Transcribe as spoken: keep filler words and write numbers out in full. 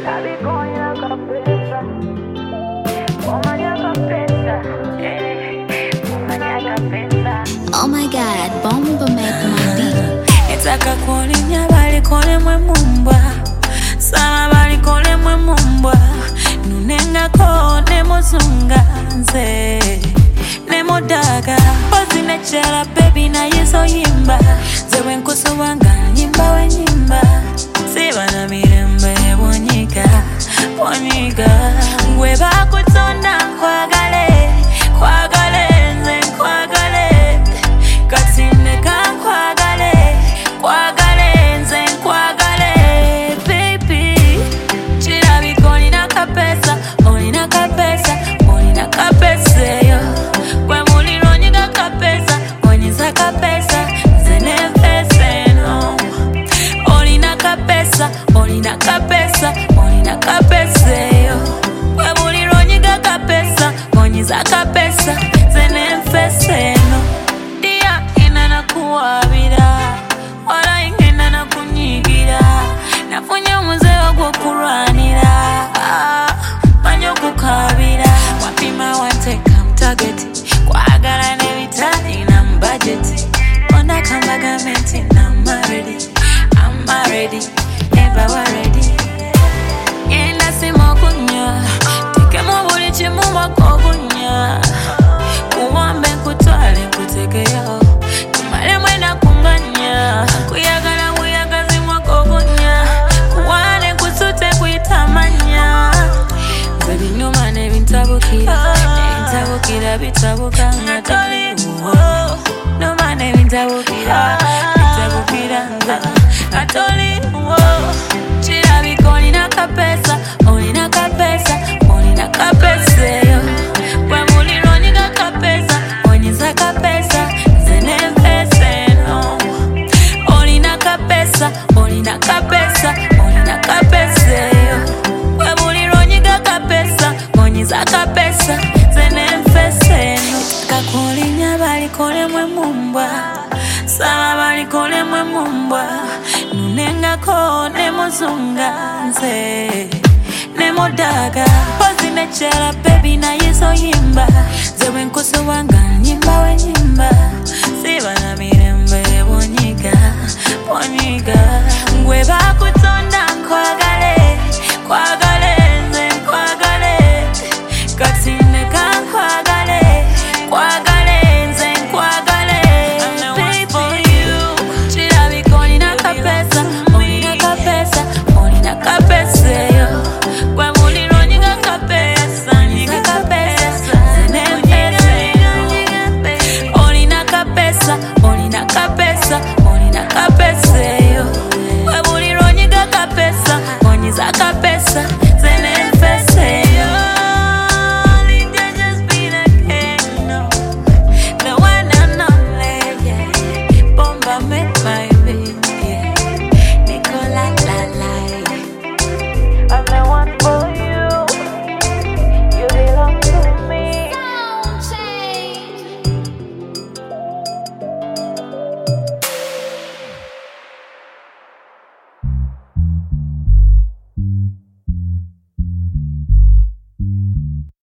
Oh my God, Bomba make my beat. Etaka kulinya bali kole mwe mumbwa Sama bali kole mwe mumbwa Nunenga kone mozunga nze Nemo daga Pozine chala baby na yeso yimba Zewe nkusu wanga nyimba we nyimba Siba na mirembe wonyika Wonyika Weba kutonda kwa gale Kwa gale nze kwa gale Katine kan kwa gale Kwa gale nze kwa gale Baby Chira biko nina kapesa Onina kapesa Onina kapesa yo Kwe muliro nyiga kapesa Onyiza kapesa Zene fese no Onina kapesa Onina kapesa Onina kapesa yo Kwe muliro nyiga kapesa Onyiza kapesa Zene fese no Dia ina na kuwabira Wala ingena na kunyigira Nafunye muzeo kukuranira Manyo kukabira Wapima wateka mtageti Kwa agara nevitani na mbudgeti Onda kambaga menti na maredi I'm ready, never ready Yenda simo kunya Teke mwabuli chimu wako kunya Kuwambe kutwale kuteke yo Tumale mwena kunganya Kuyagala kuyagazi mwako kunya Kuwane kusute kuitamanya Zedi nyuma nebintabukira Nebintabukira bitabuka ngatoli Numa nebintabukira Bitabukira ngatoli Chira biko nina kapesa Onina kapesa Onina kapesa yo Kwa muliro nina kapesa Onyiza kapesa Zene fese no Onina kapesa Onina kapesa Onina kapesa yo Kwa muliro nina kapesa Onyiza kapesa Zene fese no Kakulinya bali kole mwe mumbwa Sama bali kole mwe mumbwa Nunenga kone mozunga nze Nemo daga Pozine chala baby na yeso yimba Zewe nkusu wanga nyimba we nyimba Siba na mirembe wonyika Wonyika Ngweba kutona